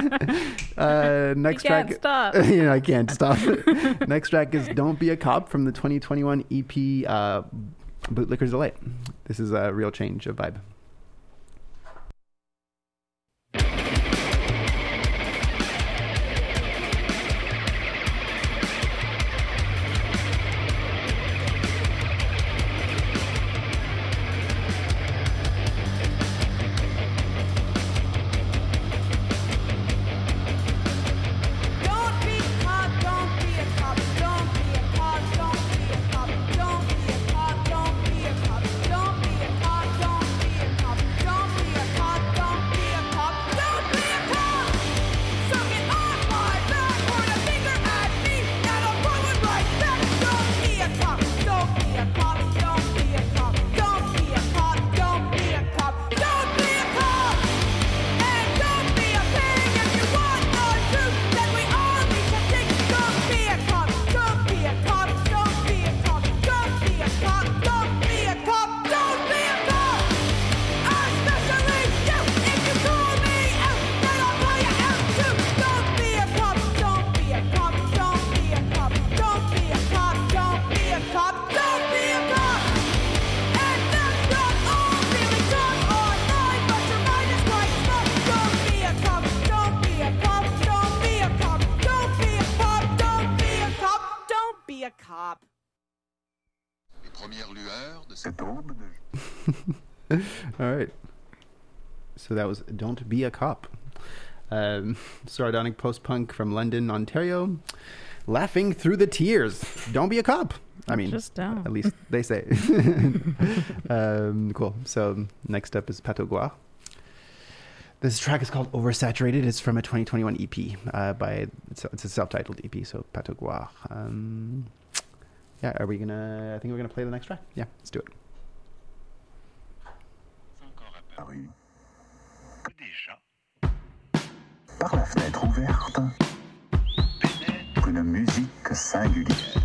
Next You track. can't stop. I can't stop. Next track is "Don't Be a Cop" from the 2021 EP Bootlicker's Delight. This is a real change of vibe. All right. So that was "Don't Be a Cop." Sardonic post-punk from London, Ontario. Laughing through the tears. Don't be a cop. I mean, Just don't. At least they say. Cool. So next up is Patogoa. This track is called "Oversaturated." It's from a 2021 EP it's a self-titled EP. So Patogoa. Yeah, I think we're gonna play the next track. Yeah, let's do it. Que déjà, par la fenêtre ouverte, pénètre une musique singulière.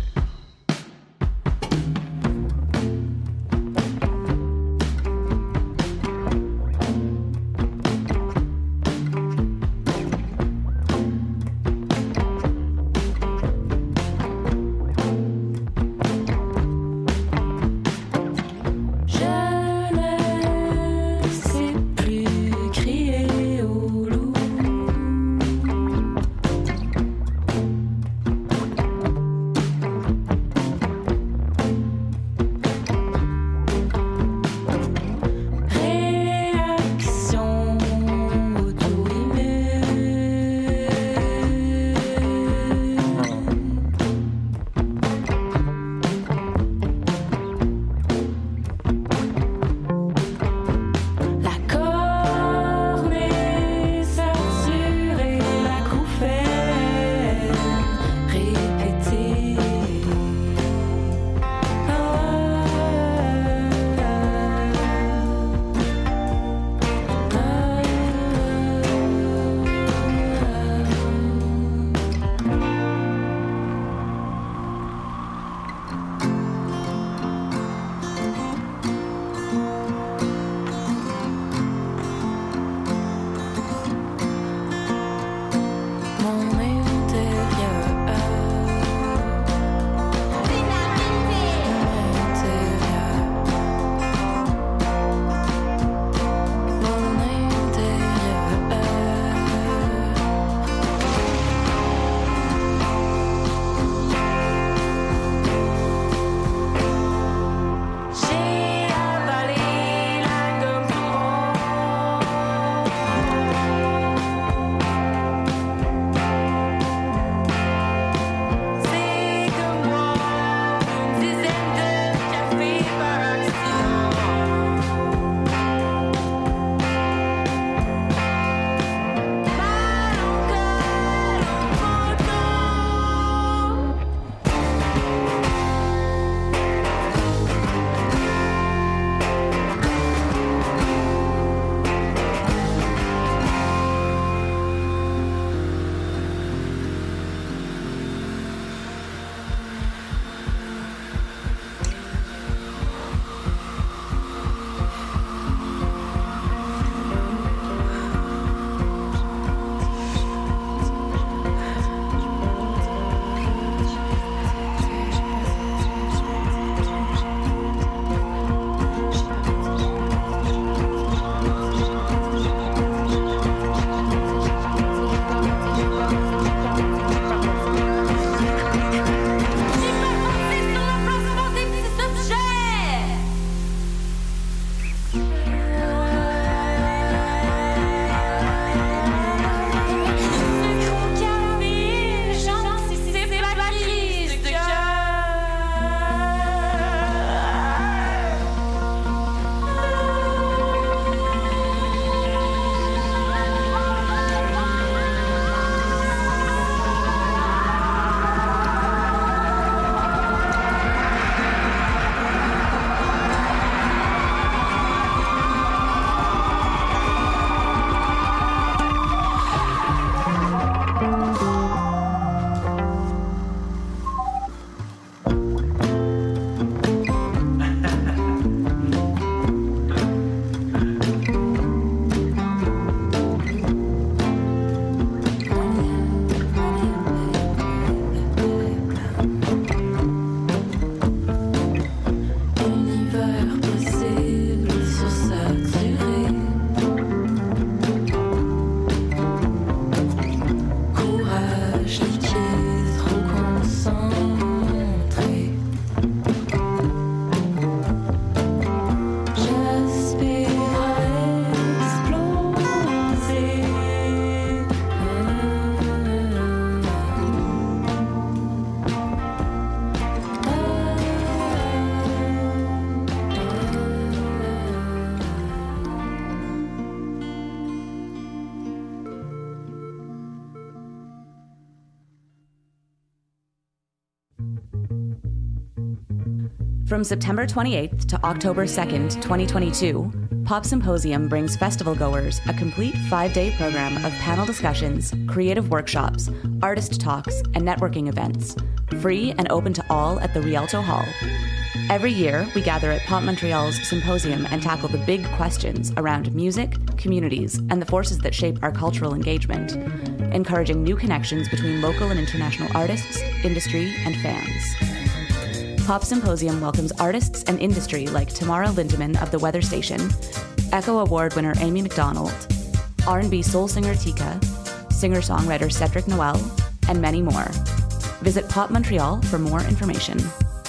From September 28th to October 2nd, 2022, Pop Symposium brings festival goers a complete 5-day program of panel discussions, creative workshops, artist talks, and networking events, free and open to all at the Rialto Hall. Every year, we gather at Pop Montreal's symposium and tackle the big questions around music, communities, and the forces that shape our cultural engagement, encouraging new connections between local and international artists, industry, and fans. Pop Symposium welcomes artists and industry like Tamara Lindemann of The Weather Station, Echo Award winner Amy McDonald, R&B soul singer Tika, singer-songwriter Cedric Noel, and many more. Visit Pop Montreal for more information.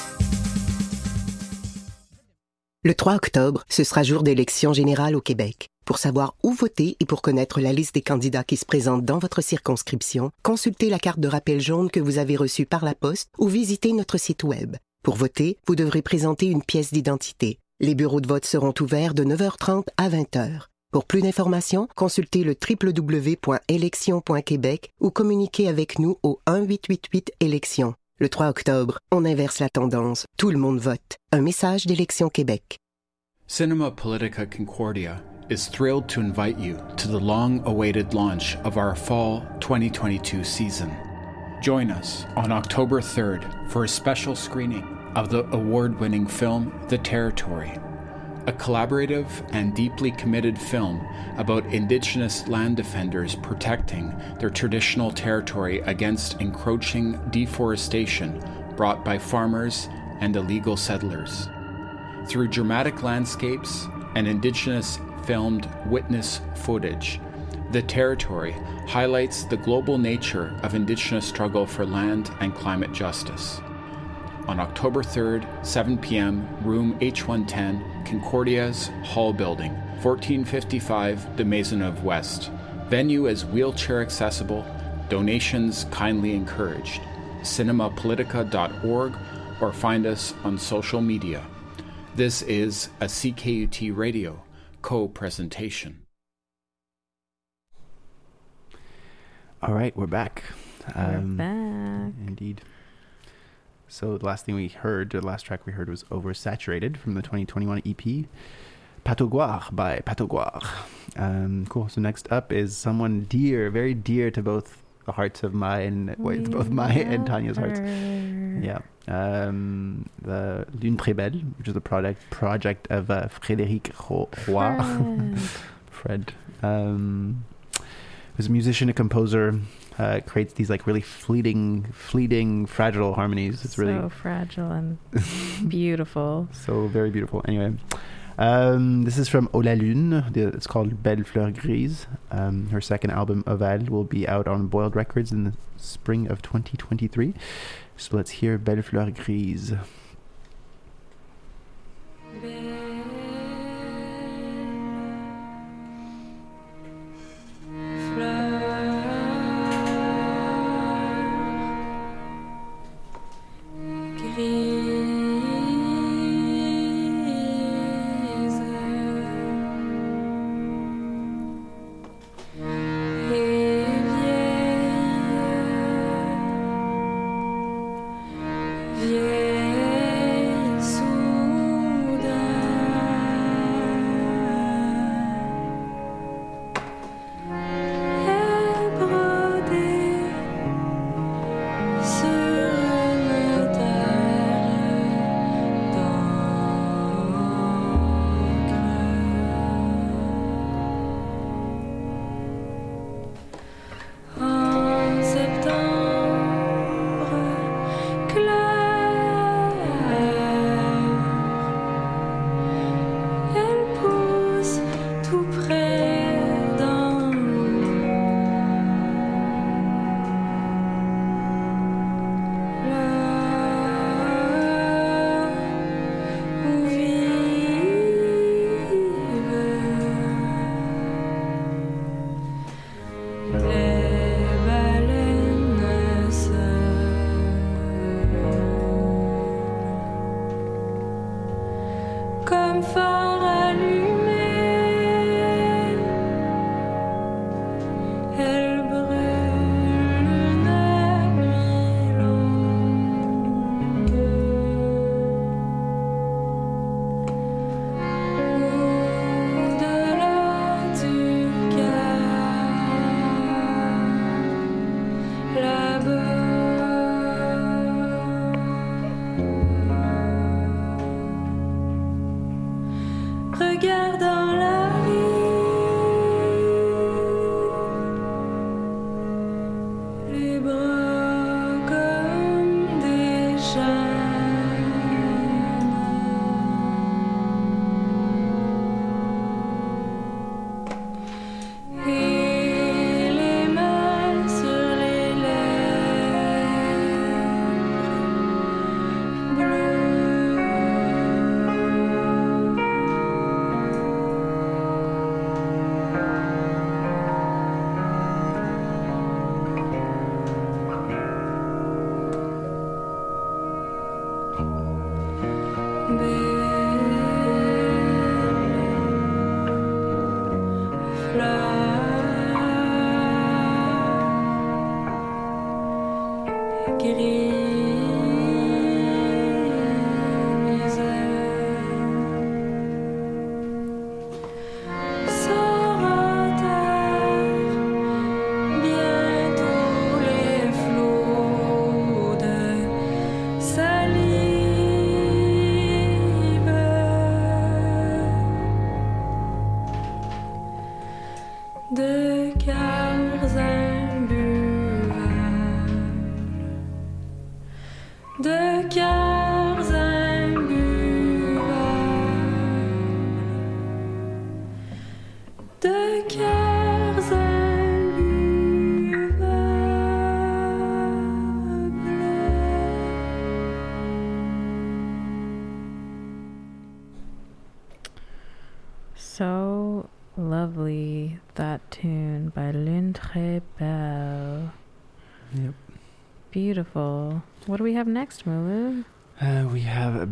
Le 3 octobre, ce sera jour d'élection générale au Québec. Pour savoir où voter et pour connaître la liste des candidats qui se présentent dans votre circonscription, consultez la carte de rappel jaune que vous avez reçue par la poste ou visitez notre site Web. Pour voter, vous devrez présenter une pièce d'identité. Les bureaux de vote seront ouverts de 9h30 à 20h. Pour plus d'informations, consultez le www.election.québec ou communiquez avec nous au 1-888-élections. Le 3 octobre, on inverse la tendance. Tout le monde vote. Un message d'Élection Québec. Cinema Politica Concordia is thrilled to invite you to the long-awaited launch of our fall 2022 season. Join us on October 3rd for a special screening of the award-winning film The Territory, a collaborative and deeply committed film about Indigenous land defenders protecting their traditional territory against encroaching deforestation brought by farmers and illegal settlers. Through dramatic landscapes and Indigenous filmed witness footage, The Territory highlights the global nature of Indigenous struggle for land and climate justice. On October 3rd, 7 p.m., room H110, Concordia's Hall Building, 1455 de Maisonneuve West. Venue is wheelchair accessible, donations kindly encouraged. cinemapolitica.org or find us on social media. This is a CKUT Radio co-presentation. All right, we're back. We're back. Indeed. So the last track we heard was Oversaturated from the 2021 EP, Pataugeoire by Pataugeoire. Cool. So next up is someone very dear to both the hearts of both my and Tanya's hearts. Yeah. The Lune Très Belle, which is the project of Frédéric Roy. Fred. Who's a musician, a composer, creates these like really fleeting, fragile harmonies. It's really so fragile and beautiful. So very beautiful. Anyway, this is from Oh La Lune. It's called Belle Fleur Grise. Her second album, Oval, will be out on Boiled Records in the spring of 2023. So let's hear Belle Fleur Grise. Vieille soudain So lovely, that tune by Lune Très Belle. Yep. Beautiful. What do we have next, Mulu? We have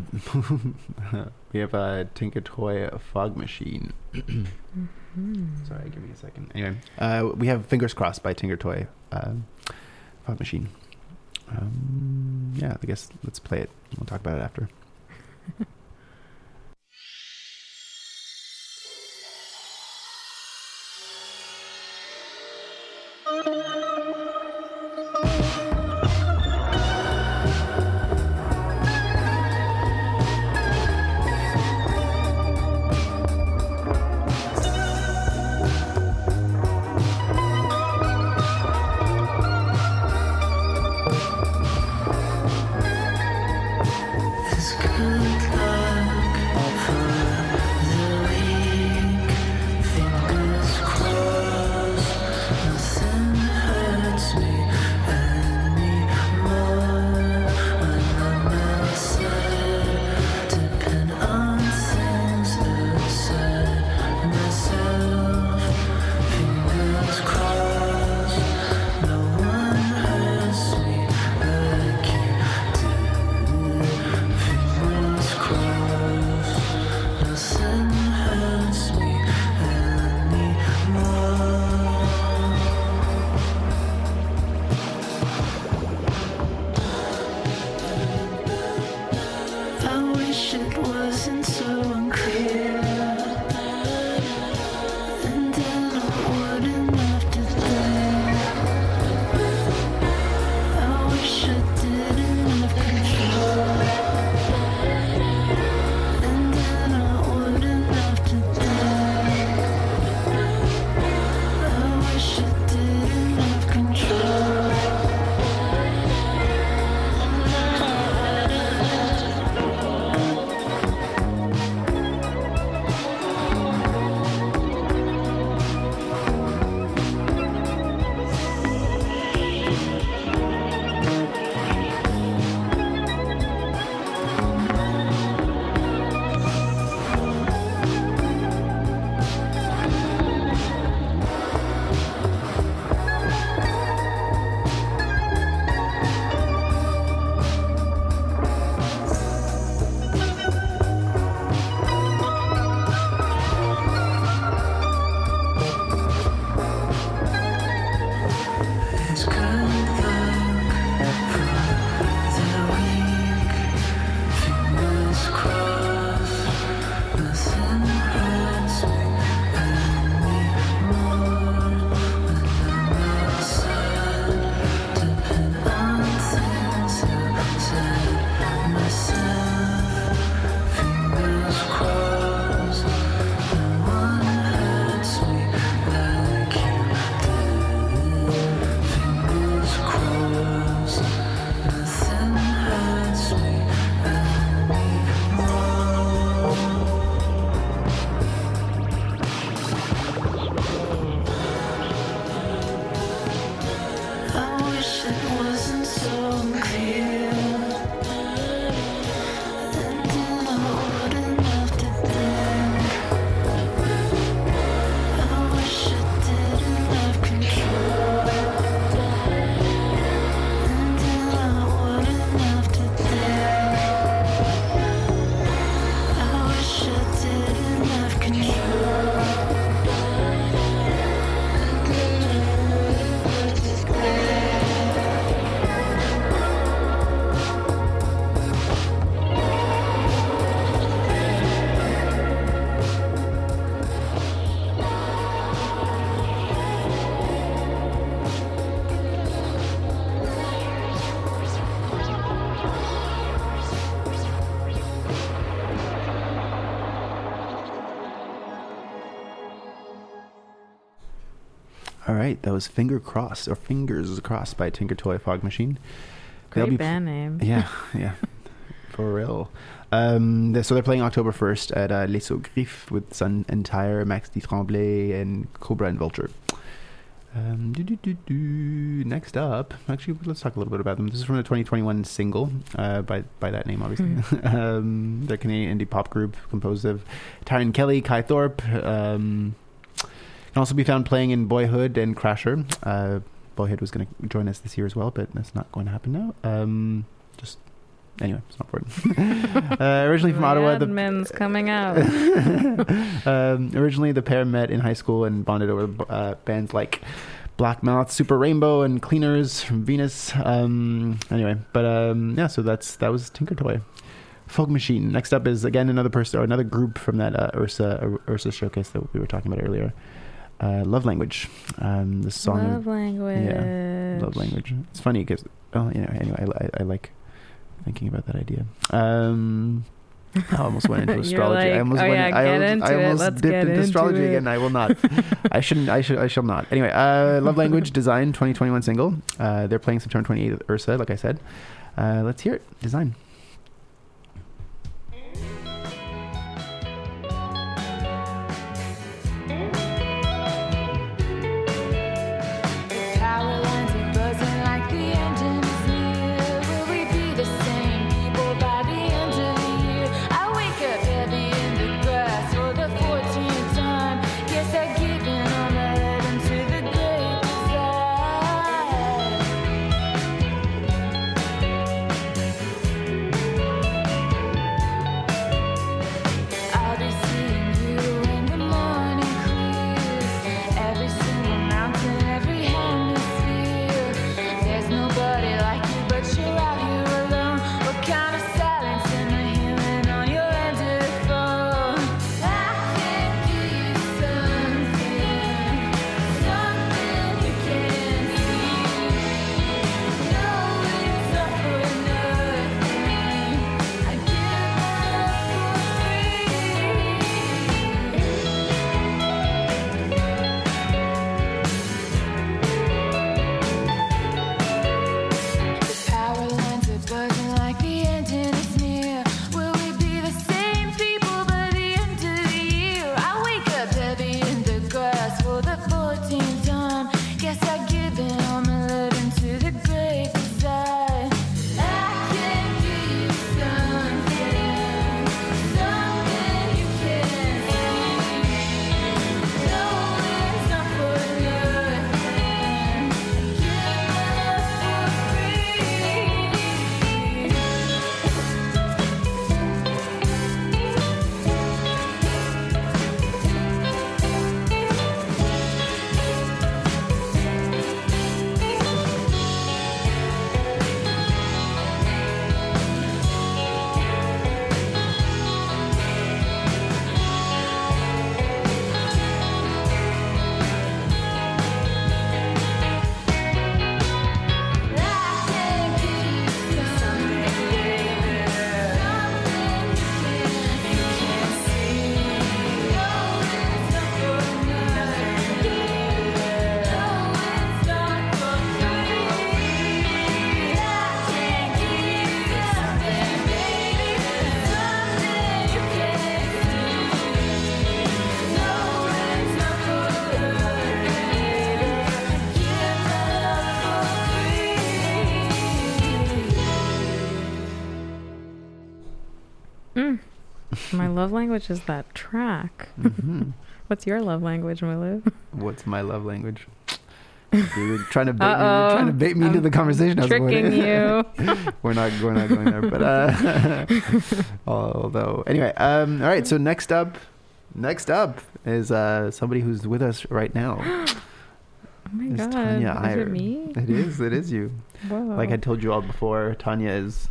a Tinker Toy Fog Machine. Sorry, give me a second. Anyway, we have Fingers Crossed by Tinker Toy Fog Machine. Yeah, I guess let's play it. We'll talk about it after. This good time. right, that was Fingers Crossed by Tinker Toy Fog Machine. Great band name. Yeah, for real. So they're playing October 1st at Les Sauts Griffes with Sun and Tire, Max Di Tremblay, and Cobra and Vulture. Next up, actually, let's talk a little bit about them. This is from the 2021 single by that name, obviously. They're a Canadian indie pop group composed of Tyron Kelly, Kai Thorpe. Can also be found playing in Boyhood and Crasher. Boyhood was going to join us this year as well, but that's not going to happen now. Anyway, it's not important. Originally from Ottawa, the men's coming out. Originally, the pair met in high school and bonded over bands like Black Mouth, Super Rainbow, and Cleaners from Venus. So that was Tinker Toy Fog Machine. Next up is again another group from that Ursa showcase that we were talking about earlier. Love Language. The song Love Language. Yeah, Love Language. It's funny because anyway, I like thinking about that idea. I almost went into astrology. Like, I almost dipped into astrology again. I will not. I shall not. Anyway, Love Language Design 2021 single. They're playing September 28th at Ursa, like I said. Let's hear it. Design. My love language is that track. Mm-hmm. What's your love language, Milu? What's my love language? You're trying to bait me into the conversation. Tricking you. We're not going there. But although anyway, all right. So next up is somebody who's with us right now. Oh my God! Tanya Is it me? It is you. Whoa. Like I told you all before, Tanya is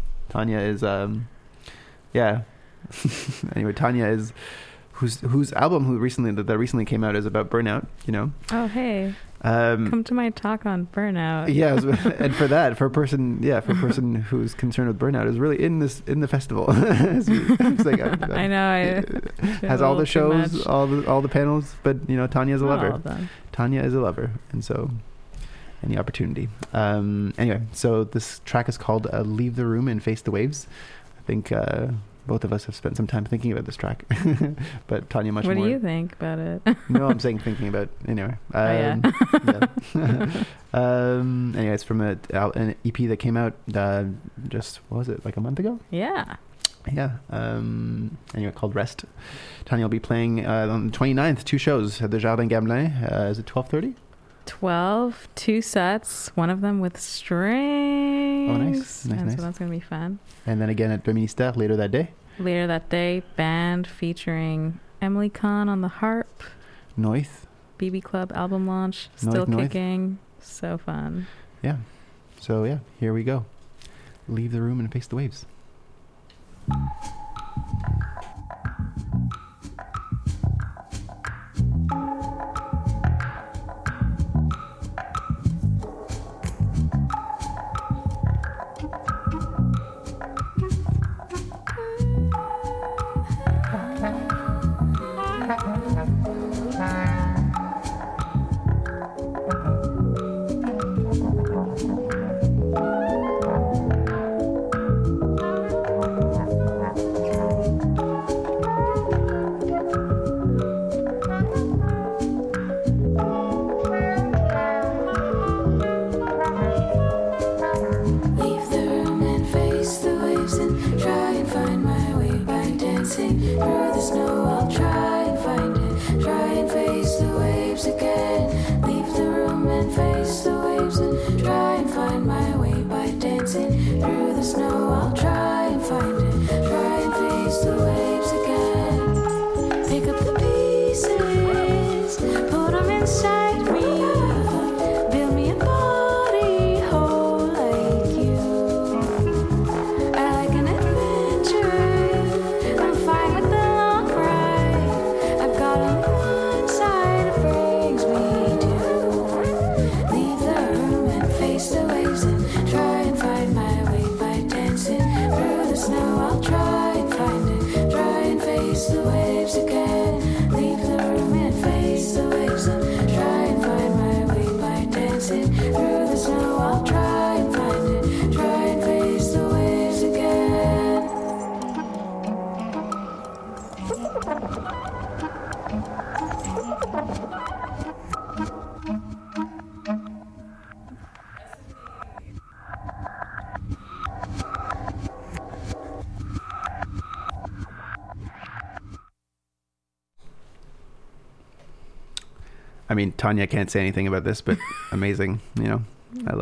yeah. Anyway, Tanya is whose album that recently came out is about burnout, you know. Oh, hey. Come to my talk on burnout. Yeah, and for a person who's concerned with burnout, is really in the festival. It's like, I know. Has all the shows, all the panels, but Tanya's a lover. All of them. Tanya is a lover, and so any opportunity. Anyway, so this track is called "Leave the Room and Face the Waves." I think both of us have spent some time thinking about this track, but Tanya much more. What do you think about it? No, I'm saying thinking about anyway. Yeah. Anyway, it's from an EP that came out just, what was it, like a month ago? Yeah. Yeah. Anyway, called Rest. Tanya will be playing on the 29th, 2 shows at the Jardin Gamelin. Is it 12:30? 12, 2 sets, one of them with strings. Oh, nice. And so that's going to be fun. And then again at Le Ministère later that day. Later that day, band featuring Emily Kahn on the harp. Noith. BB Club album launch. Still Noith. kicking. So fun. Yeah. So yeah, here we go. Leave the room and face the waves. I mean, Tanya can't say anything about this, but amazing. I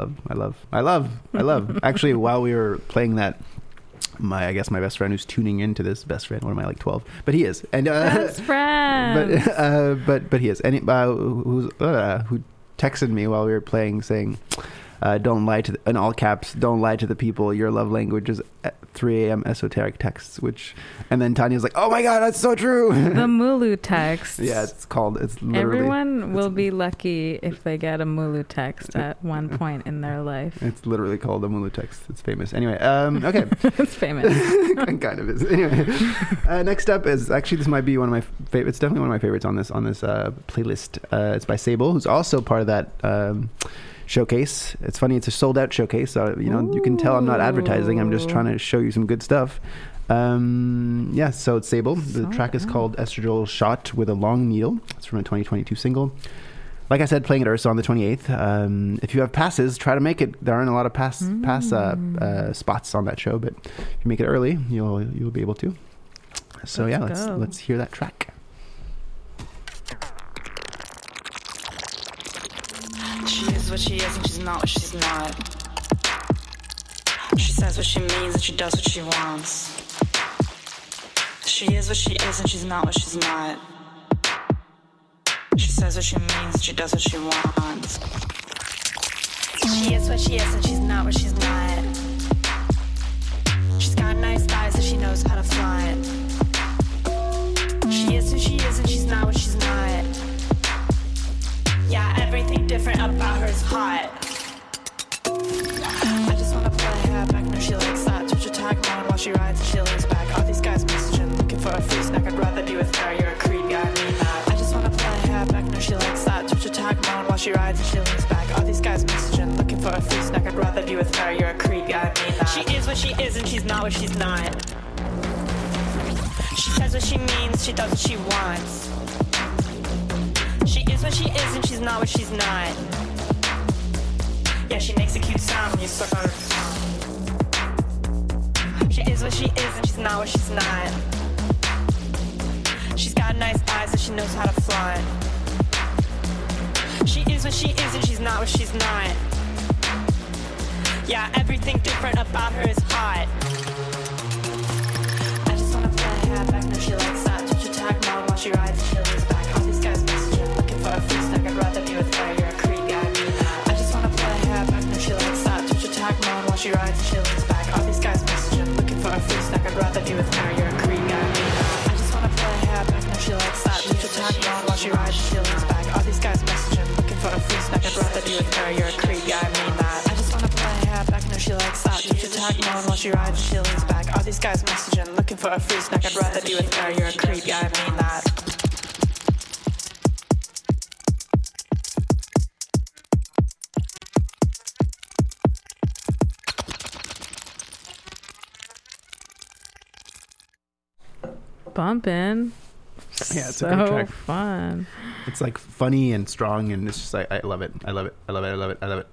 love. Actually, while we were playing that, my best friend who's tuning into this, best friend, what am I, like 12? But he is. And best friend. But he is. And who texted me while we were playing saying, don't lie to in all caps, don't lie to the people, your love language is 3 a.m. esoteric texts, and then Tanya's like, oh my god, that's so true. The Mulu text. Yeah, it's literally, everyone will be lucky if they get a Mulu text at one point in their life. It's literally called a Mulu text. It's famous. Anyway, okay. It's famous. Kind of is. Anyway, next up is, actually, this might be one of my favorites. It's definitely one of my favorites on this playlist. It's by Sable, who's also part of that showcase. It's funny, it's a sold out showcase, so you can tell I'm not advertising, I'm just trying to show you some good stuff. So it's Sable. The track is called Estradiol Shot with a Long Needle. It's from a 2022 single. Like I said, playing at Ursa on the 28th. If you have passes, try to make it. There aren't a lot of pass spots on that show, but if you make it early, you'll be able to. So let's hear that track. She is what she is and she's not what she's not. She says what she means and she does what she wants. She is what she is and she's not what she's not. She says what she means and she does what she wants. She is what she is and she's not what she's not. She's got nice thighs and she knows how to fly it. She is who she is and she's not what she's not. Yeah, everything different about her is hot. I just wanna play her back, no she likes that. Touch her tag on while she rides and she lays back. All these guys messaging, looking for a free snack. I'd rather be with her, you're a creep, yeah, I mean that. I just wanna play her back, no she likes that. Touch her tag on while she rides and she lays back. All these guys messaging, looking for a free snack. I'd rather be with her, you're a creep, yeah, I mean that. She is what she is and she's not what she's not. She says what she means, she does what she wants. She is what she is and she's not what she's not. Yeah, she makes a cute sound when you suck on her tongue. She is what she is and she's not what she's not. She's got nice eyes and she knows how to flaunt. She is what she is and she's not what she's not. Yeah, everything different about her is hot. I just wanna play her back, no she likes that. Touch her tag mom while she rides and she lays back. All these guys messaging, looking for a free snack. I'd rather be with her, you're a creep, yeah, I mean that. I just wanna play her back, no she likes that. Touch her tag mom while she rides and she lays back. All these guys messaging, looking for a free snack. I'd rather be with her, you're a creep, yeah, I mean that. I just wanna play her back, no she likes that. Touch her tag mom while she rides and she lays back. All these guys messaging, looking for a free snack. I'd rather be with her, you're a creep, yeah, I mean that. I just wanna play her back, no she likes that. Touch her tag mom while she rides and she lays back. All these guys messaging, looking for a free snack. I'd rather be with her, you're a creep, yeah, I mean that. Bumpin'. Yeah, it's so a great track. Fun. It's like funny and strong, and it's just like I love it. I love it. I love it. I love it. I love it.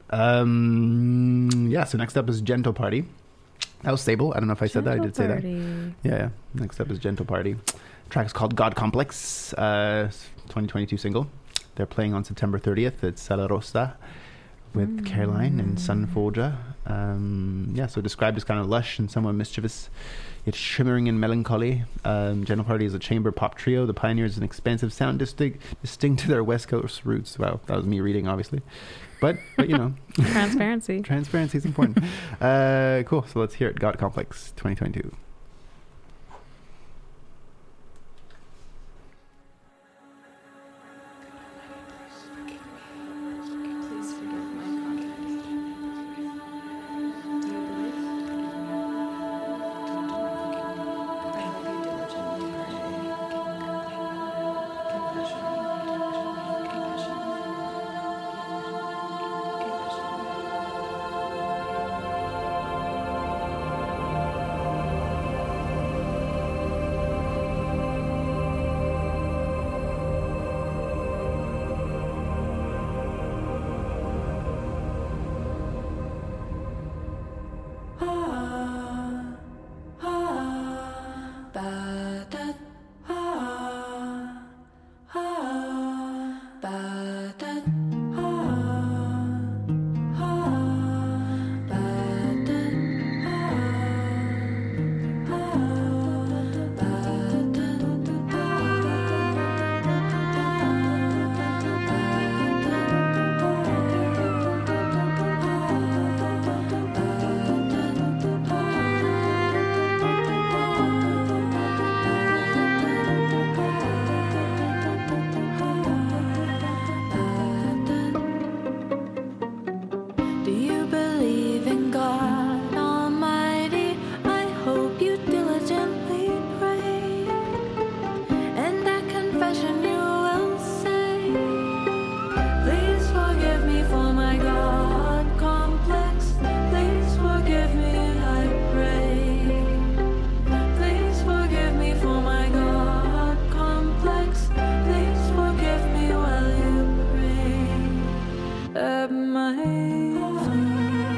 Yeah. So next up is Gentle Party. That was Sable. I don't know if I said that. I did say that. Yeah. Next up is Gentle Party. The track is called God Complex. 2022 single. They're playing on September 30th at Sala Rosa with Caroline and Sun Folger. So described as kind of lush and somewhat mischievous, yet shimmering in melancholy. Gentle Party is a chamber pop trio. The pioneers an expansive sound distinct to their West Coast roots. Wow, that was me reading, obviously. But you know. Transparency. Transparency is important. Cool. So let's hear it. God Complex 2022. my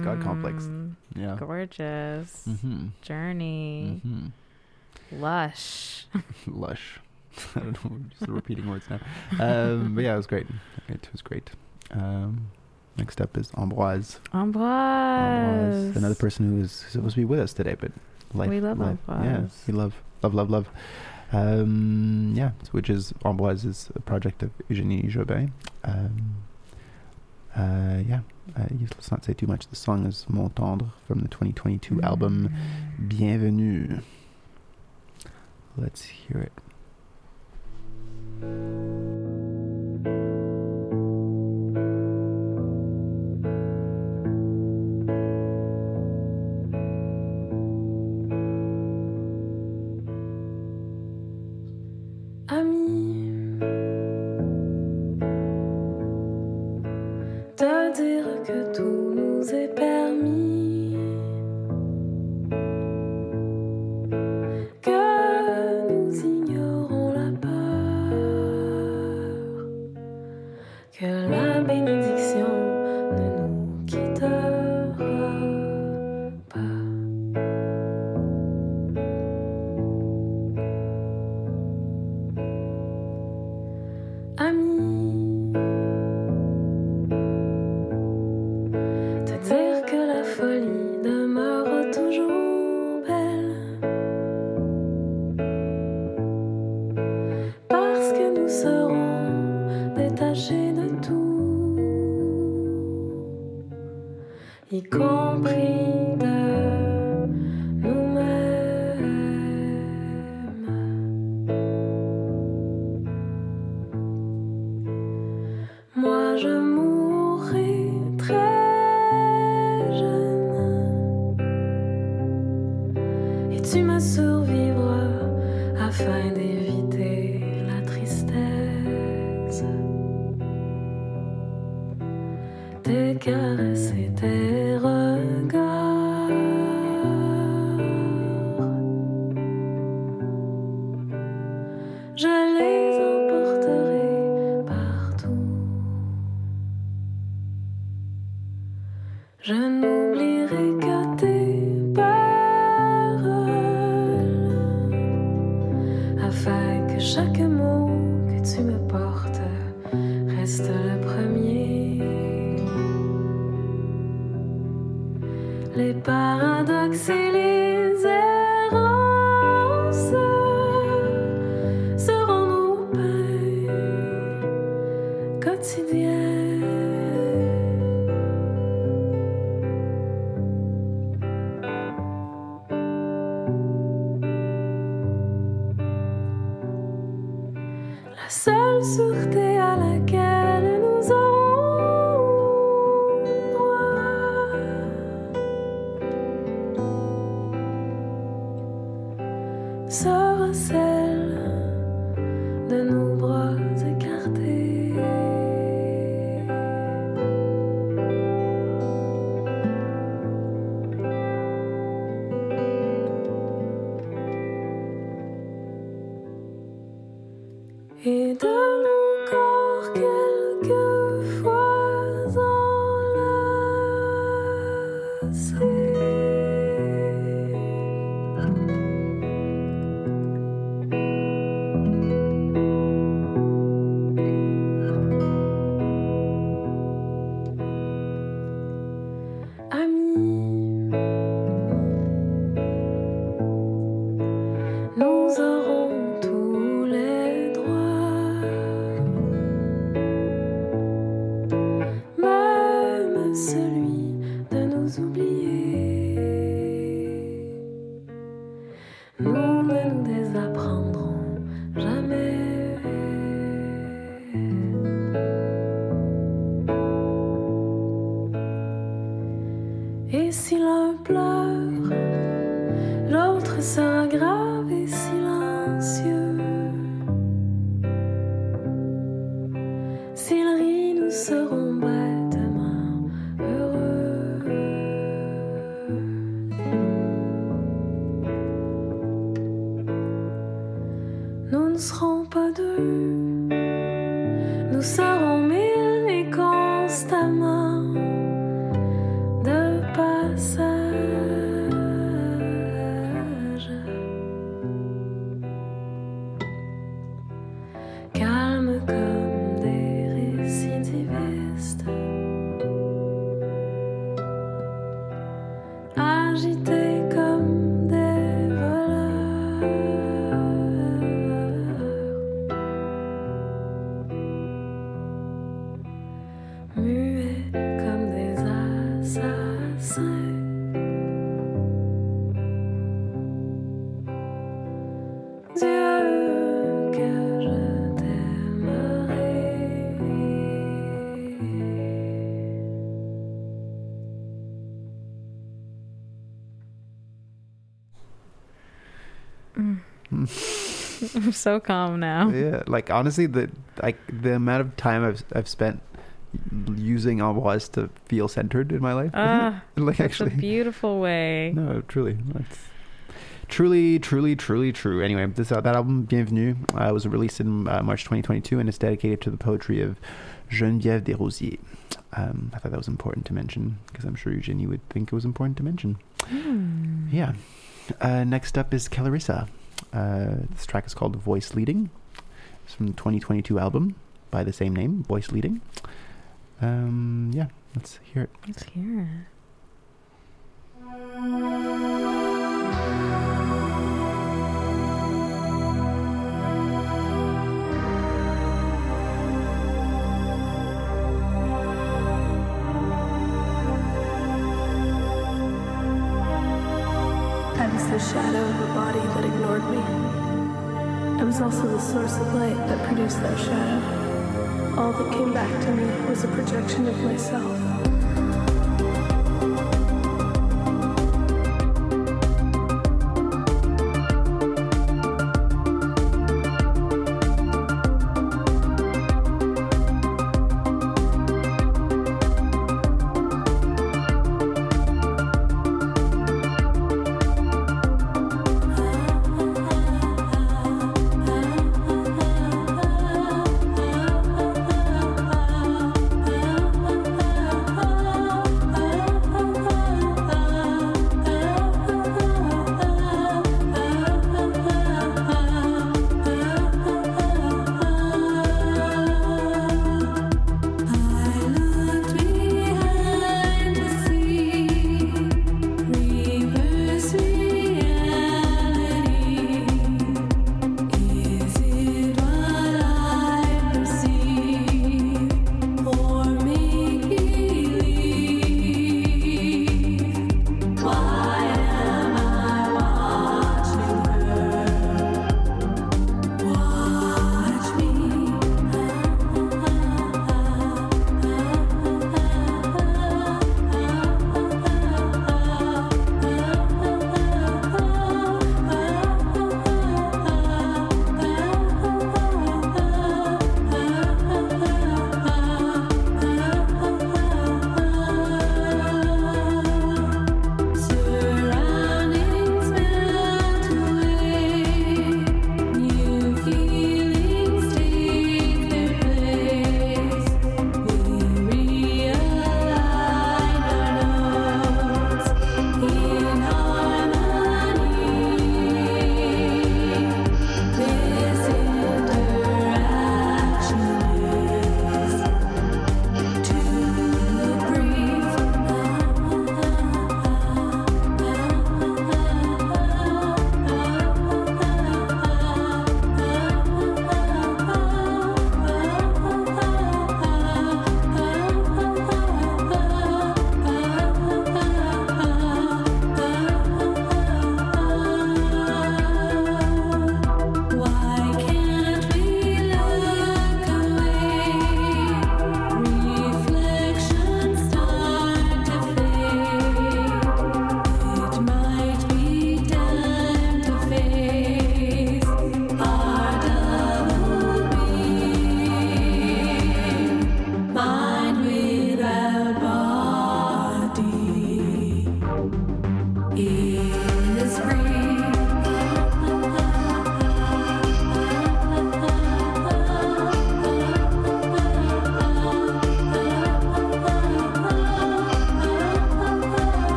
God complex. Yeah. Gorgeous. Journey. Lush. Lush. I don't know, just repeating words now. But yeah, it was great. It was great. Next up is Ambroise. Ambroise. Another person who is supposed to be with us today, but we love Ambroise. Yeah, we love. Which is Ambroise is a project of Eugénie Jobin. Let's not say too much. The song is Mon Tendre from the 2022 album Bienvenue. Let's hear it. De dire que tout nous est permis, que nous ignorons la peur, que la bénédiction ne nous quittera pas. Amis, dire que la folie demeure toujours belle, parce que nous serons détachés de tout, y compris de nous-mêmes. Moi je mourrai très tu me survivras afin d'éviter la tristesse, tes caresses et tes regards. Je les emporterai partout. Je n'oublierai que tes paroles, afin que chaque mot que tu me portes reste le premier. Les paradoxes et les errances seront nos pains quotidiens. La seule sûreté à laquelle nous aurons droit sera celle de nos bras écartés. Et de nos corps quelquefois enlacés. Amis, nous aurons tous les droits, même celui de nous oublier. Nous ne nous désapprendrons jamais. Et si l'un pleure, l'autre sera grave et silencieux. S'il rit, nous serons bêtement heureux. Nous ne serons pas deux, nous serons mille et constamment de calme comme des récidivistes, agités comme des voleurs, muets comme des assassins. Dieu, que je t'aimerai. I'm so calm now. Yeah, like honestly, the amount of time I've spent using Amboise to feel centered in my life. Like That's actually, a beautiful way. no, truly, that's truly true. Anyway, that album Bienvenue was released in March 2022, and it's dedicated to the poetry of Geneviève Desrosiers. I thought that was important to mention because I'm sure Eugenie would think it was important to mention. Yeah. Next up is Clarissa. This track is called Voice Leading. It's from the 2022 album by the same name, Voice Leading. Yeah, let's hear it. Let's hear it. I was the shadow of a body that ignored me. I was also the source of light that produced that shadow. All that came back to me was a projection of myself.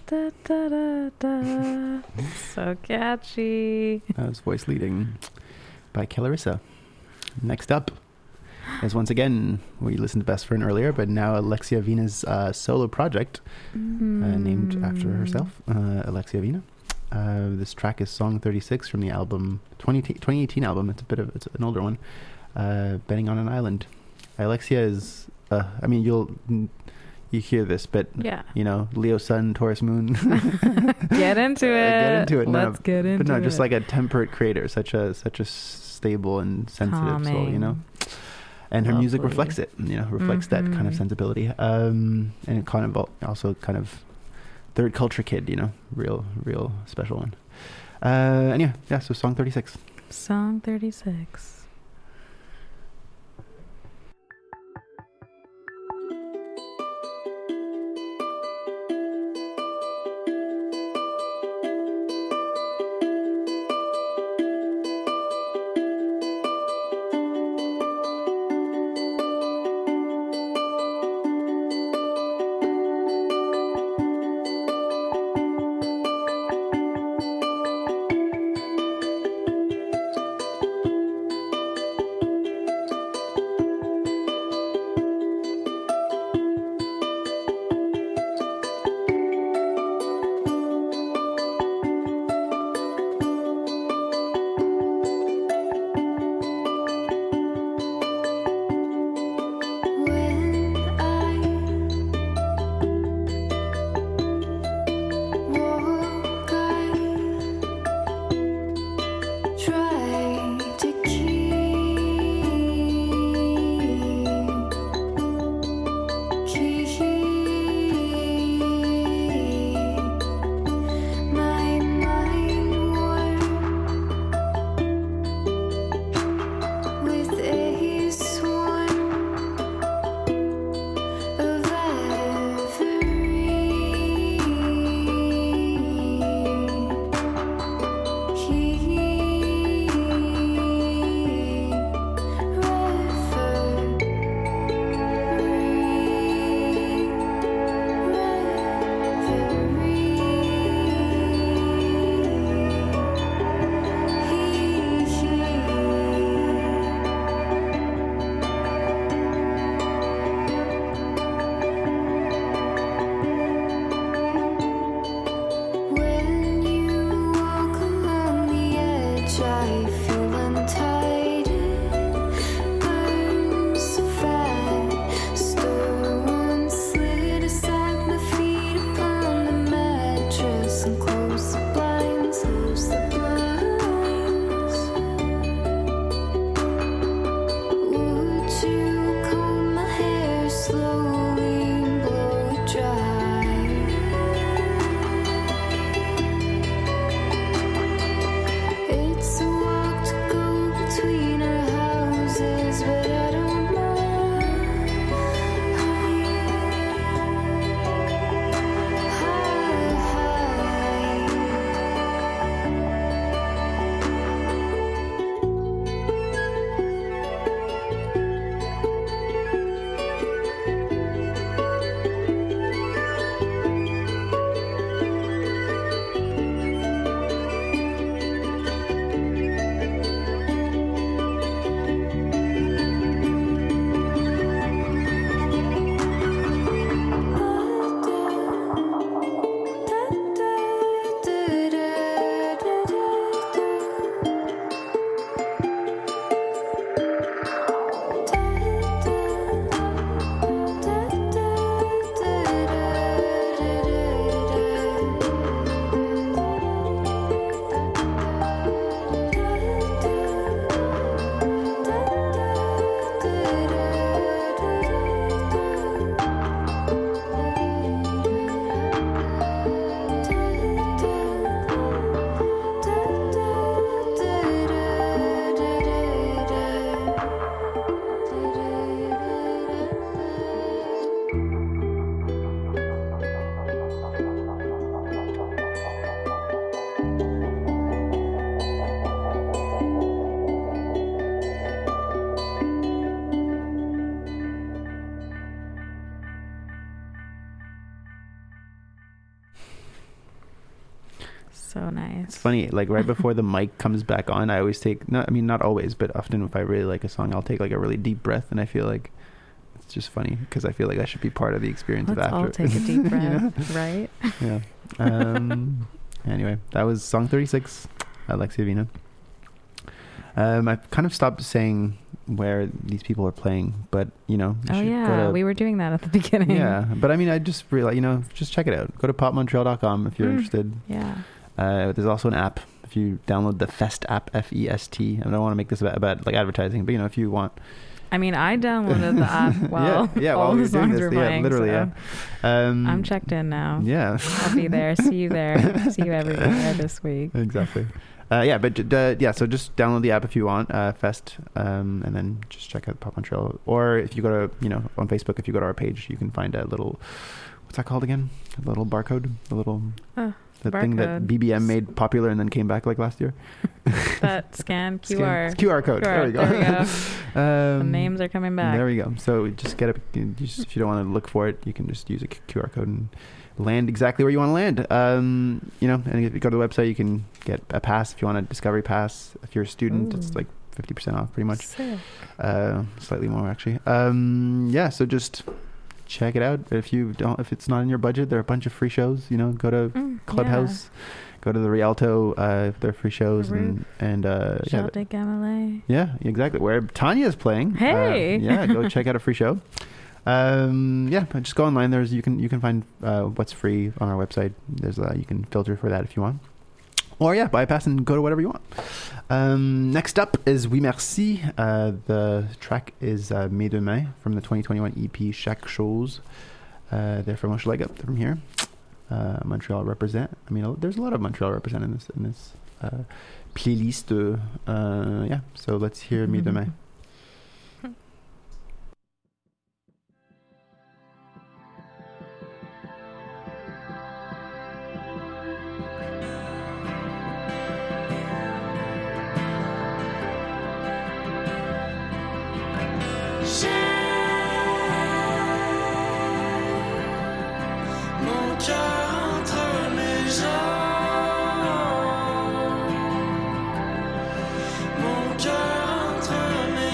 Da, da, da, da. So catchy. That was voice leading by Clarissa. Next up is once again, we listened to Best Friend earlier, but now Alexia Vina's solo project, named after herself, Alexia Vina. This track is Song 36 from the album 2018 album. It's an older one. Betting on an Island. Alexia is you hear this, but yeah, Leo Sun, Taurus Moon. Get into it. Let's get into it. But no, just like a temperate creator, such a stable and sensitive soul, and her music reflects it, reflects that kind of sensibility, and it kind of also kind of third culture kid, real special one. And so Song 36. Song 36. So nice. It's funny, like right before the mic comes back on, I always take, not always, but often if I really like a song, I'll take like a really deep breath, and I feel like it's just funny because I feel like I should be part of the experience Let's of after. all take a deep breath, right? Yeah. Anyway, that was song 36, Alexia Vina. I've kind of stopped saying where these people are playing, but we were doing that at the beginning. Yeah, but I mean, I just realized, just check it out. Go to popmontreal.com if you're interested. Yeah. There's also an app. If you download the Fest app, FEST. I don't want to make this about like advertising, but if you want. I mean, I downloaded the app while all the songs were playing. Literally, so I'm checked in now. Yeah. I'll be there. See you there. See you everywhere this week. Exactly. So just download the app if you want, Fest, and then just check out Pop Montreal. Or if you go to, on Facebook, if you go to our page, you can find a little, what's that called again? A little barcode? The thing that BBM made popular and then came back like last year. That scan QR. QR code. There we go. The names are coming back. There we go. So just get if you don't want to look for it, you can just use a QR code and land exactly where you want to land. And if you go to the website, you can get a pass if you want a Discovery Pass. If you're a student, it's like 50% off pretty much. Sick. Slightly more actually. So just check it out. If it's not in your budget, there are a bunch of free shows. Go to Clubhouse, go to the Rialto. They're free shows and Charles de Gamelay. Yeah, exactly. Where Tanya is playing. Hey. Go check out a free show. Just go online. You can find what's free on our website. There's you can filter for that if you want. Or buy a pass and go to whatever you want. Next up is Oui Merci. The track is Mes deux mains from the 2021 EP Chaque Chose. They're from Hochelaga. They're from here. Montreal represent. I mean, there's a lot of Montreal represent in this playlist. So let's hear Mes deux mains. Mon cœur entre mes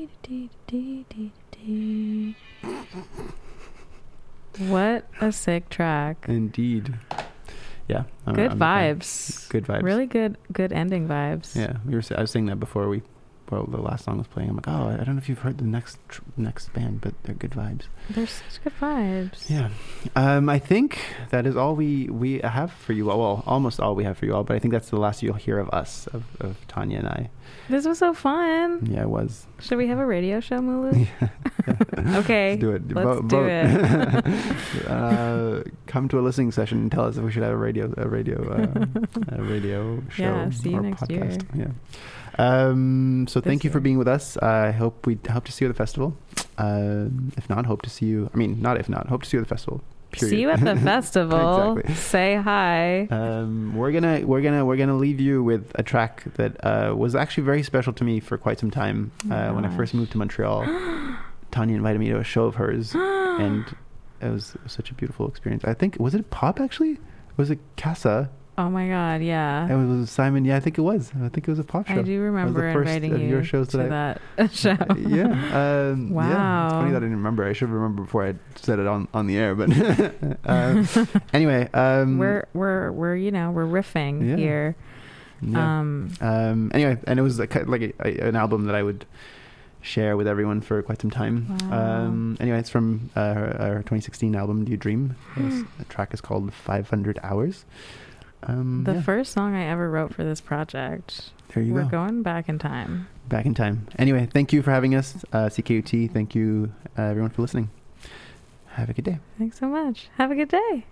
What a sick track. Indeed. Yeah. Good vibes. Good vibes. Really good ending vibes. Yeah. I was saying that before the last song was playing. I'm like, oh, I don't know if you've heard the next band, but they're good vibes. They're such good vibes. Yeah. I think that is all we have for you all. Well, almost all we have for you all, but I think that's the last you'll hear of us, of Tanya and I. This was so fun. Yeah, it was. Should we have a radio show, Mulu? Okay. Let's do it. Let's do it. Come to a listening session and tell us if we should have a radio show. Yeah, see you next podcast. year. Yeah. So thank you for being with us. I hope to see you at the festival. If not, hope to see you. I mean, not if not, hope to see you at the festival. Period. See you at the festival. Exactly. Say hi. We're gonna leave you with a track that was actually very special to me for quite some time. When I first moved to Montreal, Tanya invited me to a show of hers, and it was such a beautiful experience. I think, was it pop actually? Was it Casa? Oh my God, yeah. It was Simon. Yeah, I think it was. I think it was a pop show. I do remember inviting you shows to that show. Yeah. Wow. Yeah, it's funny that I didn't remember. I should have remembered before I said it on the air. But anyway, we're riffing here. Yeah. Anyway, and it was like an album that I would share with everyone for quite some time. Wow. Anyway, it's from our 2016 album, Do You Dream? The track is called 500 Hours. The first song I ever wrote for this project. There you go. We're going back in time. Back in time. Anyway, thank you for having us, CKUT. Thank you, everyone, for listening. Have a good day. Thanks so much. Have a good day.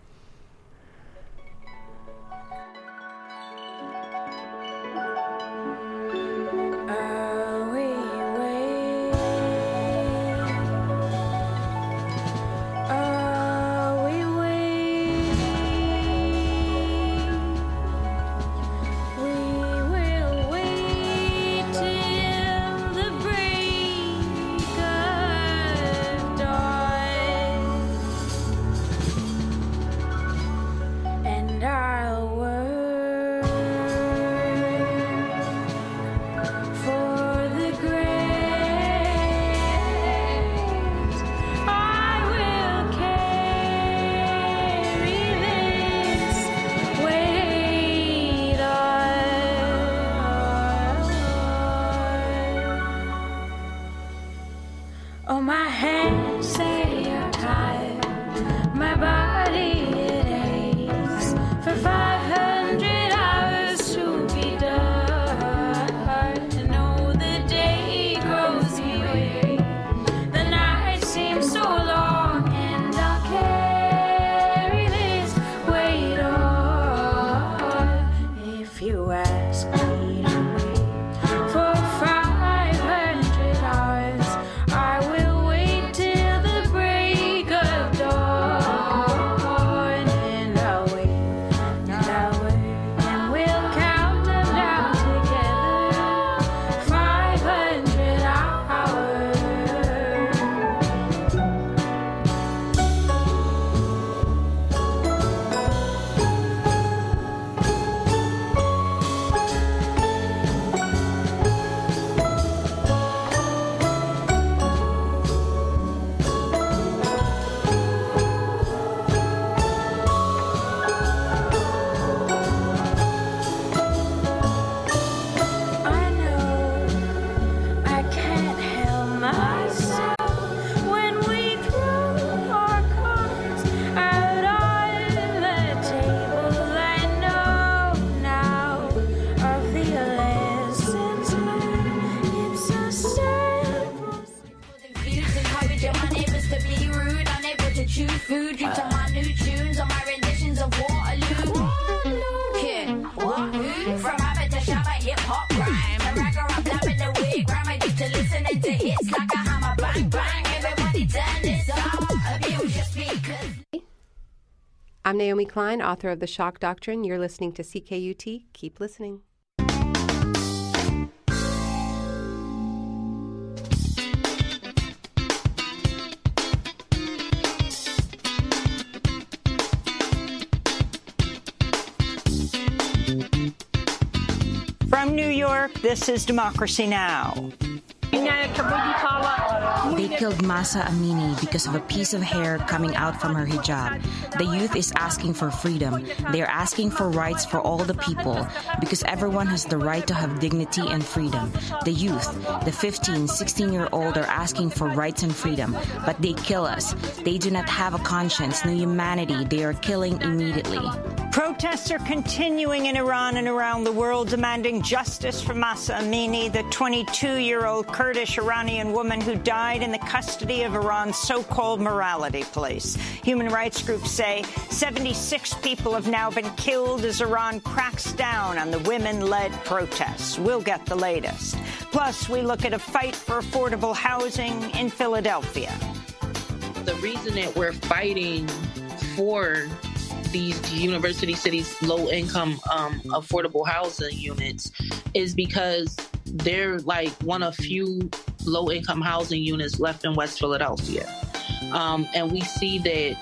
I'm Naomi Klein, author of The Shock Doctrine. You're listening to CKUT. Keep listening. From New York, this is Democracy Now! They killed Mahsa Amini because of a piece of hair coming out from her hijab. The youth is asking for freedom. They are asking for rights for all the people because everyone has the right to have dignity and freedom. The youth, the 15, 16-year-old are asking for rights and freedom, but they kill us. They do not have a conscience, no humanity. They are killing immediately. Protests are continuing in Iran and around the world demanding justice for Mahsa Amini, the 22-year-old Kurdish Iranian woman who died in the custody of Iran's so-called morality police. Human rights groups say 76 people have now been killed as Iran cracks down on the women-led protests. We'll get the latest. Plus, we look at a fight for affordable housing in Philadelphia. The reason that we're fighting for these university cities low-income affordable housing units is because they're like one of few low-income housing units left in West Philadelphia. And we see that